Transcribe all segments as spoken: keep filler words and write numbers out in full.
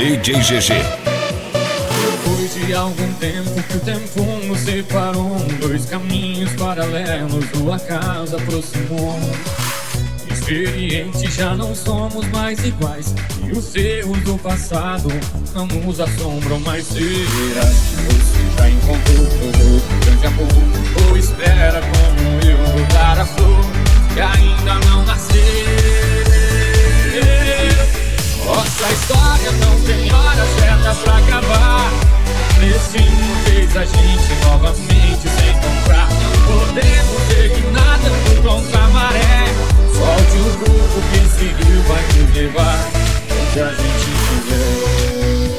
D J G G. Depois de algum tempo que o tempo nos separou, dois caminhos paralelos do acaso aproximou. Experientes já não somos mais iguais, e os erros do passado não nos assombram mais. Será que você já encontrou o grande amor? Ou espera como eu voltar a flor que ainda não nasceu? Nossa história não tem hora certa pra acabar. Destino fez a gente novamente se encontrar. Não podemos seguir nada contra a maré. Solte o grupo que seguiu, vai nos levar onde a gente quiser.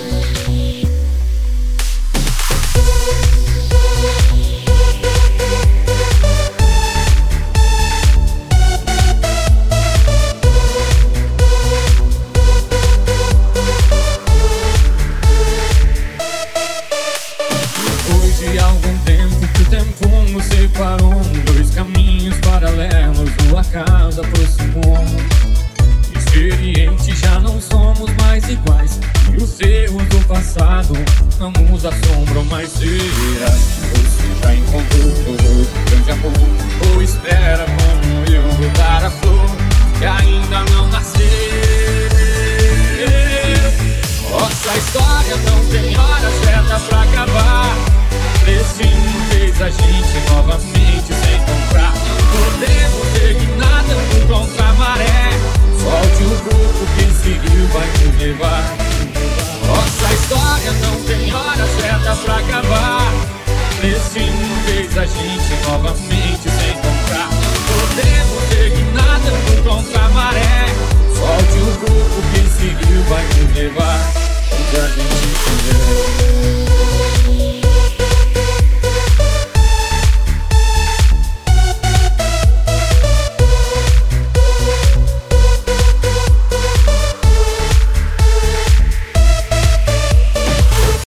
Depois de algum tempo que o tempo nos separou, dois caminhos paralelos do acaso aproximou. Experientes já não somos mais iguais, e os erros do passado não nos assombram mais. Será que você já encontrou o grande amor? Ou espera como eu voltar a flor que ainda não nasceu? Nossa história não tem hora certa pra acabar. Destino fez a gente novamente se encontrar. Não podemos seguir nada contra a maré. Solte o grupo que seguiu, vai nos levar. Nossa história não tem hora certa pra acabar. Destino fez a gente novamente